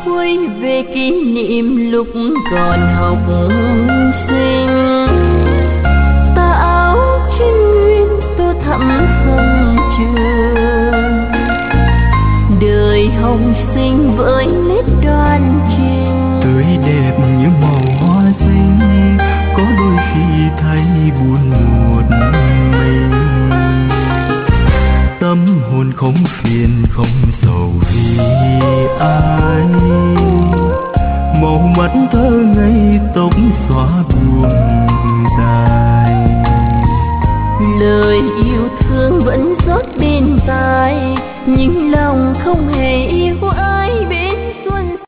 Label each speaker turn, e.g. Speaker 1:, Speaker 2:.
Speaker 1: quay về kỷ niệm lúc còn học sinh. Tà áo trên nguyên tô thắm sân trường, đời học sinh với nét đoan trình
Speaker 2: tươi đẹp như màu hoa xinh, có đôi khi thấy buồn một mình. Tâm hồn không phiền không sầu vì ai, màu mắt thơ ngây tóc xóa buồn dài.
Speaker 1: Lời yêu thương vẫn rót bên tai, nhưng lòng không hề yêu